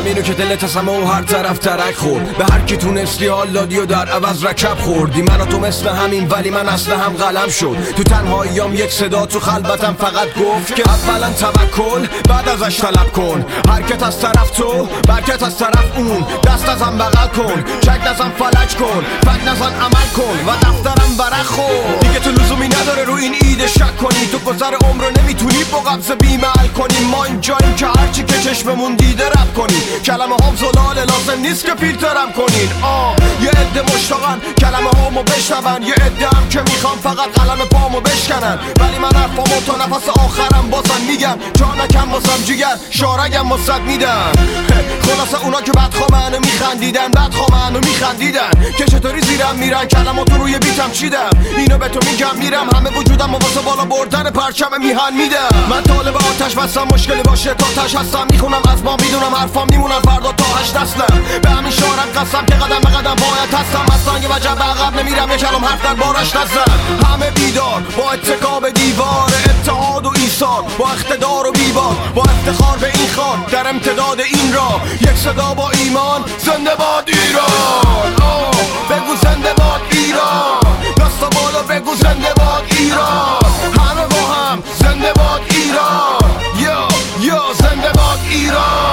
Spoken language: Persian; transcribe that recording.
همینو که دلت از همه و هر طرف ترک خورد. به هر کی تونستی حال دادی و در عوض رکب خوردی. من و تو مثل همین ولی من اصل هم قلم شد. تو تنهاییام یک صدا تو خلوتم فقط گفت که اولا توکل بعد ازش طلب کن. حرکت از طرف تو برکت از طرف اون. دست ازم بغل کن چک نزن فلج کن فک نزن عمل کن و دفترم ورق خور. دیگه تو لزومی نداره رو این ایده شک کنی. تو گذر عمر رو نمیتونی با قبض بیمعل کنی. ما اینجاییم که هرچی که چشممون دیده رب کنی. کلمه هم زلاله لازم نیست که فیلترم کنین. یه عده مشتاقن کلمه هامو بشنون. یه عده هم که میخوام فقط قلم پامو بشکنن. ولی من حرفامو تا نفس آخرم بازم میگم. جا نکم بازم جیگر شارگم واسد میدم. خلاصه اونا که بدخوامنو میخندیدن بدخوامنو میخندیدن که چطوری زیرم میرن کلماتو روی بیتم چیدم. اینو به تو میگم میرم همه وجودم و واسه بالا بردن پرچم میهن میدم. من طالب آتش بستم مشکلی باشه تا تش هستم. میخونم از ما میدونم حرفام میمونن فردا تا 8 نسلم. به همین شارم قسم که قدم به قدم باید هستم. اصلا یه وجب به عقب نمیرم یه کلام حرف در بارش نزن. همه بیدار با اتکا به دیوار اتحاد و ایثار با اقتدار و بیبار با افتخار به این خان در امتداد این راه یک صدا با ایمان زنده باد ایران. بگو زنده باد ایران. دستا بالا بگو زنده باد ایران. همه با هم زنده باد ایران. یا زنده باد ایران.